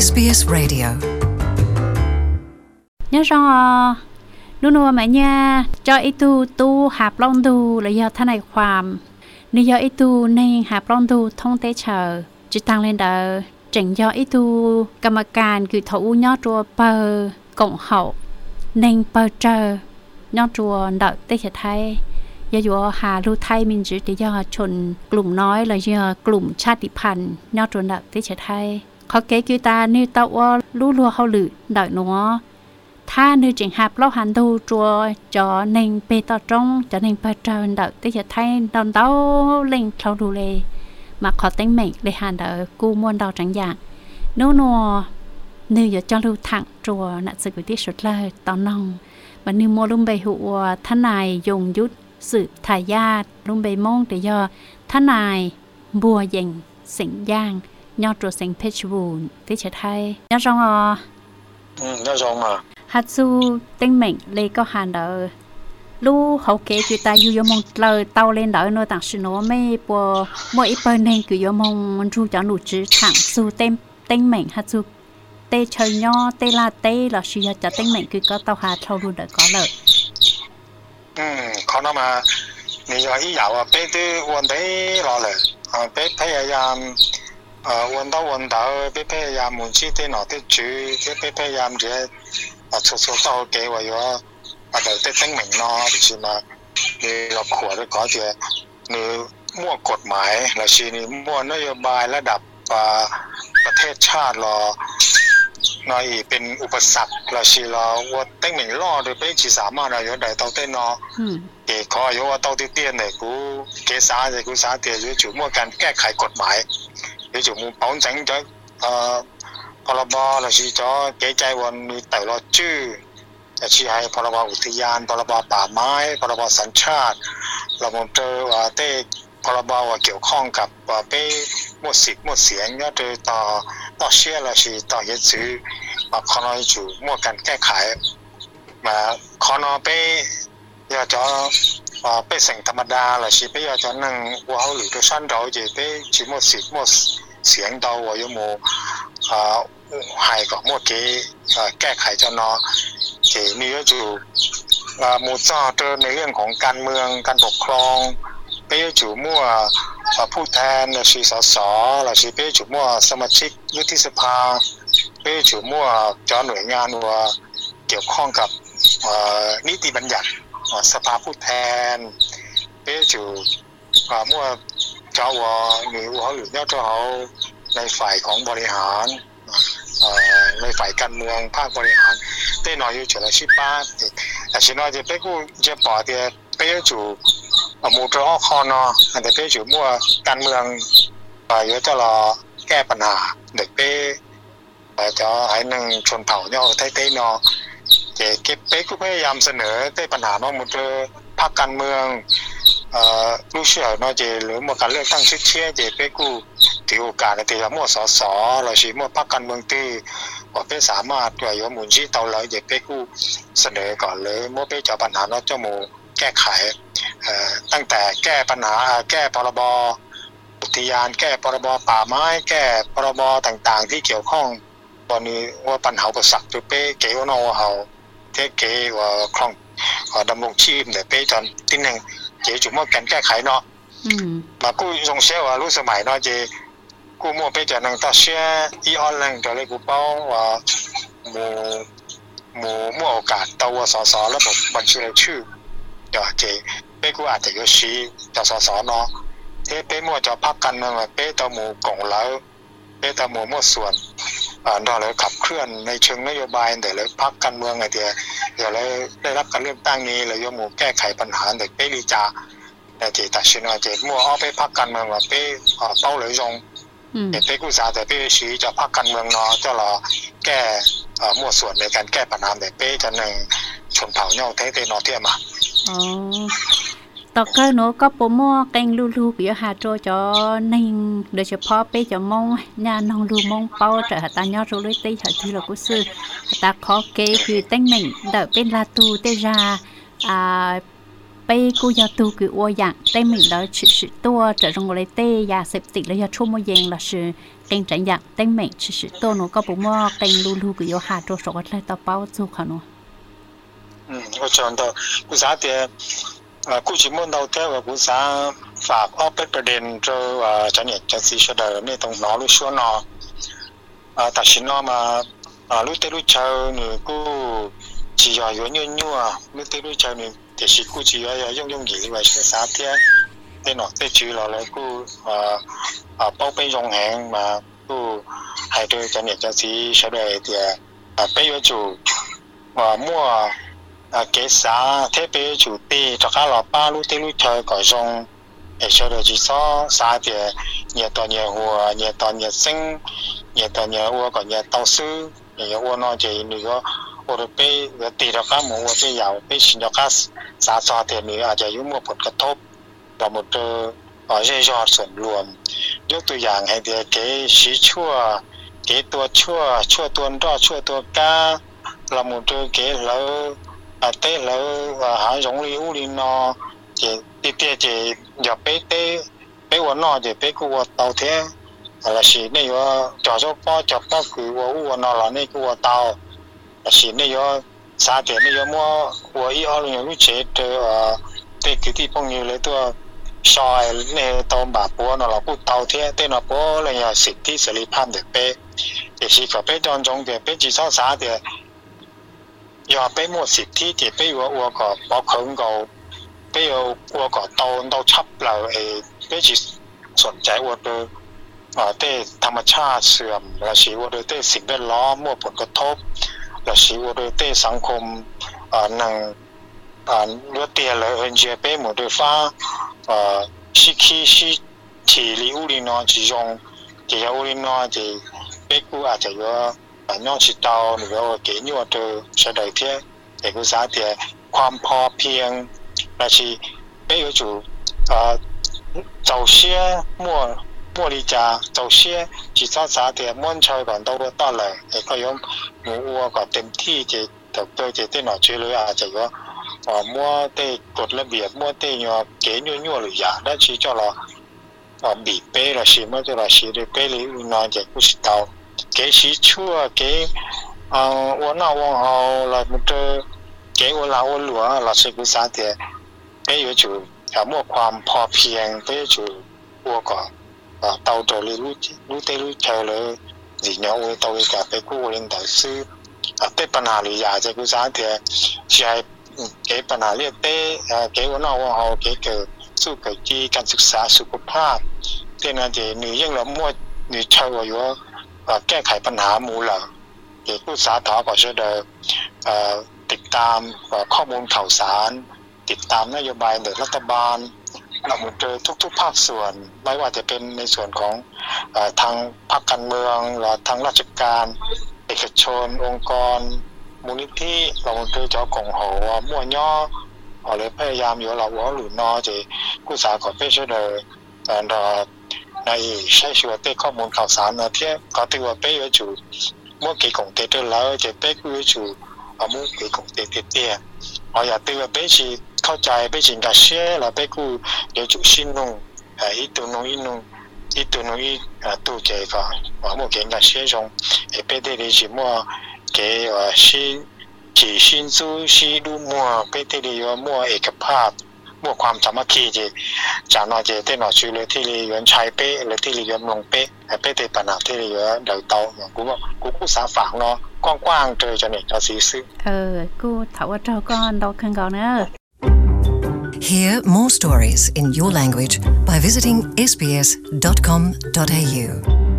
SBS Radio nhớ rằngนู่นmà nha cho ít tu hạp long tu là do thế này khoam nếu do ít tu nên hạp long tu thông tế chờ chỉ tăng lên đỡ chỉnh do ít tuกรรมการคือthủ nhớ chùa bờ cộng hậu nên bờ chờ nhớ chùa đợi tế sẽ thay do hà lưu thay mình chỉ để do chọn gồm nói là do gồmชาติพันธุ์nhớ chùa đợi tế sẽ thayเขาเก๋คือตานี่เต้าลู่ลัวเขาหรือđợi nóถ้านึกถึงหับเราหันดูจัวจอหนึ่งเปต่อตรงจะหนึ่งเปิดเจอเด็กที่จะให้ดอนเต้าเล่งเขาดูเลยมาขอเต็งเหม่งเลยหันเด็กกูมวนดอกจังอย่างนู้นนึกอยากจะรู้ถังจัวน่ะสึกที่สุดเลยตอนน้องวันนี้มัวลุ่มใบหัวท่านนายยงยุทธสืบทายาทลุ่มใบมงแต่ยอท่านนายบัวเย่งสิงย่างยอดจัวสิงเพชรบูรณ์ที่จะให้ยอดจงยอดจงมาฮัตซูเต็งเหม่งเลยก็หันเดอลูเขาเก๋คือตาอยู่ยมงเลยเตาเล่นเดอโนต่างชโนไม่ปัวมัวอีเปิลเองคือยมงมันรู้จักหนูจื้อถังซูเต็งเหม่งฮัตซูเตเชยย่อเตลาเตหรอชีจะเต็งเหม่งคือก็เตาหาเท่ารู้เดอก็เลยเขานำมานี่就一有啊俾啲วันได้รอเลย俾พยายามวัน到俾พยายามมุ่งชี้ที่หนอที่จื้อ俾พยายามจะ初到幾為咗就啲聲明咯，是嘛？你落課都講住，你มั่วกฎหมายหรือ是你มั่วนโยบายระดับประเทศชาติหรอน้อยเป็นอุปสรรคหรือ是หรอว่า聲明ล่อโดยเป็นสามารถเราอยู่ได้到底เนาะเกี่ยวกับอยู่ว่า到底啲人กู幾啥就กู啥啲要做มั่วการแก้ไขกฎหมาย要做มั่ว保證咗พรบหรือจะเกจใจวันมีแต่ละชื่อจะชี้ให้พรบอุทยานพรบป่าไม้พรบสัญชาติเรามองเจอว่าเต้พรบว่าเกี่ยวข้องกับว่าเป้หมดสิทธิ์หมดเสียงก็เจอต่อเชื่อหรือสิต่อยึดถือมาขอนอยู่หมดการแก้ไขมาขอนเป้อยากจะเป้สิ่งธรรมดาหรือสิเป้อยากจะนั่งว่าเขาหรือตัวสั้นเราจะเป้ชิหมดสิทธิ์หมดเสียงต่อว่าอยู่โมให้กับหมดที่แก้ไขจนที่มีก็อยู่มูจ้าเจอในเรื่องของการเมืองการปกครองไปอยู่มั่วผู้แทนหรือสสหรือไปอยู่มั่วสมาชิกวุฒิสภาไปอยู่มั่วเจ้าหน่วยงานว่าเกี่ยวข้องกับนิติบัญญัติสภาผู้แทนไปอยู่มั่วเจ้าว่าหรือว่าหรือเจ้าเขาในฝ่ายของบริหารในฝ่ายการเมืองภาคบริหารเต้นอยอยู่เฉลิมชิป้าแต่ชินอยจะไปกูจะปอเดียไปอยู่มูตรอคอนอแต่ไปอยู่มั่วการเมืองเยอะจะรอแก้ปัญหาเด็กไปจะให้หนึ่งชนเผ่าเนี่ยไทยเต้นอจะเก็บไปกูพยายามเสนอเต้ปัญหาเนาะมูตรภาคการเมืองรู้เชื่อเนาะจะหรือมั่วการเลือกตั้งชิดเชี่ยจะไปกูถือโอกาสในที่จะมั่วสสหรือมั่วพรรคการเมืองที่ว่าเป็นสามารถว่าอยู่หมุนชี้เตาเลยจะไปกูเสนอก่อนเลยมั่วไปจับปัญหาเนาะเจ้าหมูแก้ไขตั้งแต่แก้ปัญหาแก้พรบอุทยานแก้พรบป่าไม้แก้พรบต่างๆที่เกี่ยวข้องตอนนี้ว่าปัญหาอุปสรรคจะไปเกี่ยวเนาะเขาเท่เกี่ยวว่าคล่องดำรงชีพเนี่ยไปจนที่หนึ่งเกี่ยวจุดมั่วกันแก้ไขเนาะมากูทรงเชื่อว่ารู้สมัยเนาะจะกูมั่วไปจากนังตาเชื่ออีออนไลน์จะเลยกูเป้าว่ามั่วโอกาสตัวสสระบบบัญชีรายชื่อเดี๋ยวจะไปกูอาจจะยชีจากสสเนาะเท่ไปมั่วจากพรรคการเมืองไปตัวหมู่กงแล้วไปตัวหมู่มั่วส่วนเราเลยขับเคลื่อนในเชิงนโยบายแต่เลยพรรคการเมืองไงเดี๋ยวเลยได้รับการเลือกตั้งนี้เลยยกหมู่แก้ไขปัญหาเด็กไปลีจาแต่ที่ตัดสินว่าจะมั่วเอาไปพรรคการเมืองว่าไปเป้าเลยตรงไปกู้สาแต่ไปชี้จะพรรคการเมืองเนาะเจ้าเราแก้มั่วส่วนในการแก้ปัญหาแต่ไปจะหนึ่งชนเผ่าเนี่ยเทเนาะเทียมาต่อเกินหนูก็ปุ่มมั่วเก่งลูๆอยู่หาโจจอนิ่งโดยเฉพาะไปจะมองงานน้องลูมองเป้าจะหาตายอดรู้เลยตีหาที่เราก็ซื้อตาขอเก๋คือเต้งเหม่งเดาเป็นลาตูเตจาไป bây cô giờ tu cứ ua dạng tay mình đó chỉ sự tua trở trong người tê ya sẹp tịt là giờ chung một dạng là sự kênh tránh dạng tay mình chỉ sự tua nó có bụng mò kênh lu lu cứ yo hạt cho sọt lại tao bao chu khả nó 我讲到古啥的กูchỉ muốn đầu tiên làกูsẽฝากออกเป็นประเด็นcho choเนี่ยจะสิเฉลยเนี่ยตรงน้อรู้ชัวร์น้อแต่ฉันน้อมารู้เตรู้เช้านี่กูchỉ là有nhiều nhiềuรู้เตรู้เช้านี่แต่สิกูchỉ là用gì vậy chứ啥的เนี่ยน้อแต่主要เลยกู包被用hàng màกูให้ด้วยจะเนี่ยจะสิเฉลยเดียไปอยู่จู่mua kế xã thế bây chủ tì cho các lò ba lúc tê lúc chơi gọi xong để cho được chỉ số xã thì nhiệt tòa nhiệt hùa nhiệt tòa nhiệt sinh nhiệt tòa nhiệt hùa còn nhiệt tàu sư nhiệt hùa nó chỉ nữa hùa được bây tì cho các mũ bây giờ bây xin cho các xã cho thì nữaจะยุ่งmộtกระทบvà một ở dây dòส่วนรวมยกตัวอย่างให้เดียเก๋ชี้ชั่วเก๋ตัวชั่วตัวรอดชั่วตัวก้าเราหมดเก๋แล้วtê là hả giống như u linh nó chỉ tê chỉ giờ bé uốn nó chỉ bé cua tàu thế là chỉ này có cho cứ uốn nó là này cua tàu là chỉ này có xa tiền này có mua uốn ý ở những lúc chế tê cứ thì phong như lấy tua soi này tàu bạc uốn nó là cua tàu thế tê nó bố là nhà xịt tí xử lý phàm được bé để chỉ có bé trong trong thì bé chỉ sao xa thì giờ bé mua xịt thì bé uống có bỏ khống có bé uống có tàu chấp là bé chỉ สนใจว่าโดยแต่ธรรมชาติเสื่อมและชีว่าโดยแต่สิ่งแวดล้อมมั่วผลกระทบและชีว่าโดยแต่สังคมหนังเลือดเตียเลยเอ็นเจเป้หมดโดยฟ้าชิคีชิทีริอุลินอจียงจียอุลินอจีเป้กูอาจจะเยอะน้องชิตาวหรือว่าเกี่ยวกับตัวเฉลยเทียแต่กูสาเทียความพอเพียงและชีเป้อยู่早些茉莉家早些至少3點滿菜講到得嚟，亦個樣冇話個เต็มที่จะ特對จะ啲內處理啊，就個摸啲กฎระเบียบ摸啲要幾樣嚟呀，但係咗啦bị bế là gì mà就là gì để bế lý nóiจะกู知道幾時出幾我那往後來冇得幾我老我老啦是กู3點bế咗就มั่วความพอเพียงเพื่อจูวัวก่อนเตาตัวรู้เตรู้เชเลยสิ่งนี้วัวตัวกับไปกู้เงินต่อซื้อเป็นปัญหาหรืออยากจะกู้สาเถอะใช้เกี่ยวปัญหาเรียกเต้เกี่ยวกับว่าเขาเกี่ยวกับสู้กับที่การศึกษาสุขภาพเต้นั่นจะหนึ่งยังเรามั่วหนึ่งเช่าอยู่แก้ไขปัญหาหมู่เหล่าเกี่ยวกับสาธารณก็จะได้ติดตามข้อมูลข่าวสารติดตามนโยบายในรัฐบาลเราหมดเจอทุกภาคส่วนไม่ว่าจะเป็นในส่วนของทางพรรคการเมืองหรือทางราชการเอกชนองค์กรมูลนิธิเราหมดเจอเจ้าของหอมั่วย่อเลยพยายามอยู่เราหัวหรือนอจะกู้สาขอเพื่อช่วยเลยในใช้ชีวิตเป้ข้อมูลข่าวสารนะที่ก็ถือว่าเป้ไว้จู่มั่วเกี่ยวกับเตอร์แล้วจะเป้กู้ไว้จู่มั่วเกี่ยวกับเตอร์อยากถือว่าเป้ชีเข้าใจไปจริงกับเชื่อแล้วไปกูเดี๋ยวจุชินนุ่งอีตัวนุ่งอีนุ่งอีตัวนุ่งอีตัวเจ้าก็ว่ามั่วเก่งกับเชื่อจงไปได้เลยจีมั่วเกี่ยวชินจีชินซูชีดูมั่วไปได้เลยมั่วเอกภาพมั่วความสามัคคีจีจากนอเจเต้นอชื่อเลยที่เลยย้อนชายเป๊ะเลยที่เลยย้อนลงเป๊ะไปได้ปัญหาที่เลยย้อนเดือดเตาอย่างกูสาฝากเนาะกว้างๆเจอจะเนี่ยจะซื้อกูถามว่าเจ้าก้อนดอกคันก่อนเนอะ Hear more stories in your language by visiting sbs.com.au.